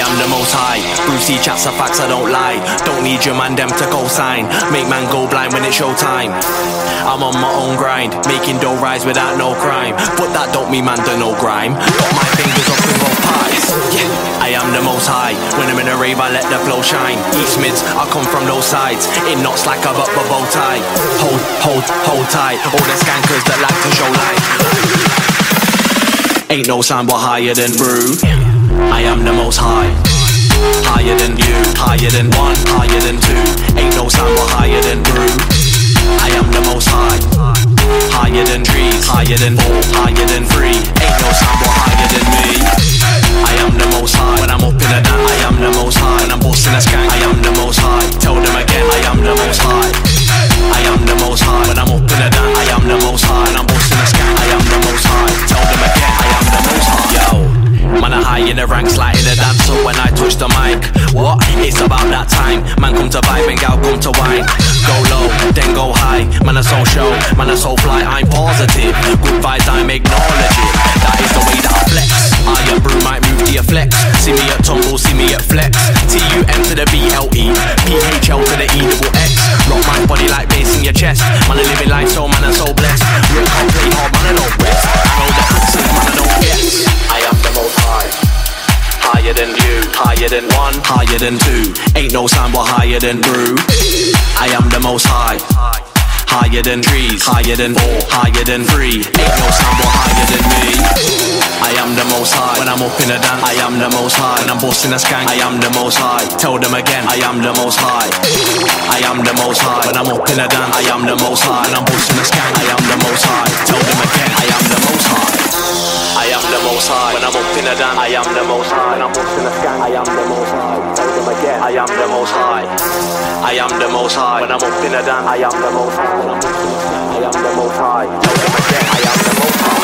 am the most high. Brucey chats are facts, I don't lie. Don't need your man them to co-sign. Make man go blind when it's showtime. I'm on my own grind, making dough rise without no crime. But that don't mean man do no grime. Got my fingers up in both pies. Yeah, I am the most high. When I'm in a rave, I let the flow shine. East mids, I come from those sides. It knocks like a bow tie. Hold tight. All the skankers that like to show light. Ain't no sign but higher than brew. I am the most high. Higher than you, higher than one, higher than two. Ain't no sign but higher than brew. I am the most high. Higher than trees, higher than four, higher than three. Ain't no sign but higher than me. I am the most high. When I'm up in the night, I am the most high. When I'm busting a skank, I am the most high. Tell them again, I am the most high. I am the most high. When I'm up in the night, I am the most high. When I'm busting a skank, I am the most high. Tell them again, I am the most high. Yo, man, I'm high in the ranks, like in the dance. So when I touch the mic, what? It's about that time. Man come to vibe and gal come to wine. Go low, then go high. Man a so show, man a so fly. I'm positive. Good vibes, I'm acknowledging. That is the way that I flex. I am brew, might move to your flex. See me at tumble, see me at flex. TUM to the BLE, PHL to the EXX. Rock my body like bass in your chest. Man a living life, so man a so blessed. Real can't play hard, man I don't rest. I know the answers, man I don't guess. I am the most high. Higher than you, higher than one, higher than two. Ain't no sign but higher than brew. I am the most high. Higher than trees, higher than four, higher than three. Ain't no sign but higher than me. I am the most high. When I'm up in the dance, I am the most high. When I'm busting a skank, I am the most high. Tell them again, I am the most high. I am the most high. When I'm up in the dance, I am the most high. When I'm busting a skank, I am the most high. Tell them again, I am the most high. I am the most high. When I'm up in the dance, I am the most high. When I'm busting a skank, I am the most high. Tell them again, I am the most high. I am the most high. When I'm up in the dance, I am the most high. When I'm busting a skank, I am the most high. Tell them again, I am the most high.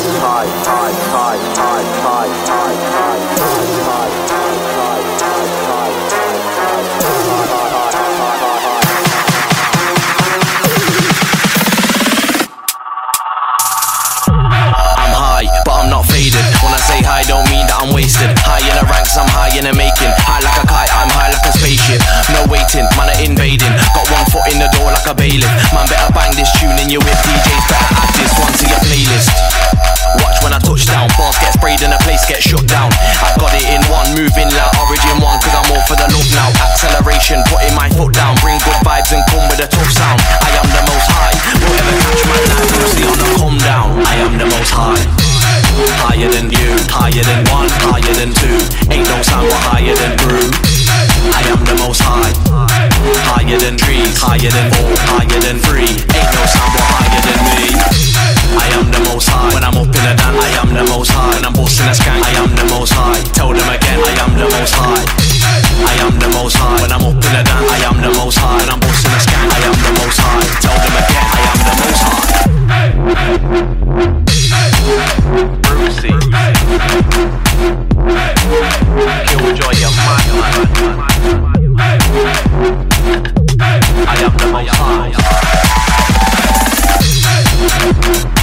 I'm high, but I'm not faded. When I say high, don't mean that I'm wasted. High in the ranks, I'm high in the making. High like a kite, I'm high like a spaceship. No waiting, man are invading. Got one foot in the door like a bailiff. Man better bang this tune in your whip. DJs better add this one to your playlist. Watch when I touch down, bars get sprayed and the place gets shut down. I've got it in one, moving like Origin 1, cause I'm all for the love now. Acceleration, putting my foot down, bring good vibes and come with a tough sound. I am the most high, whatever catch my life, you'll see on the come down. I am the most high. Higher than you, higher than one, higher than two. Ain't no sound but higher than brew. I am the most high. Higher than trees, higher than four, higher than three. Ain't no sound but higher than me. I am the most high. When I'm up in the dance, I am the most high. When I'm busting a skank, I am the most high. Tell them again, I am the most high. I am the most high. When I'm up in the dance, I am the most high. When I'm busting a skank, I am the most high. Tell them again, I am the most high. Brucey, Killjoy, you're mad, man. I am the most high.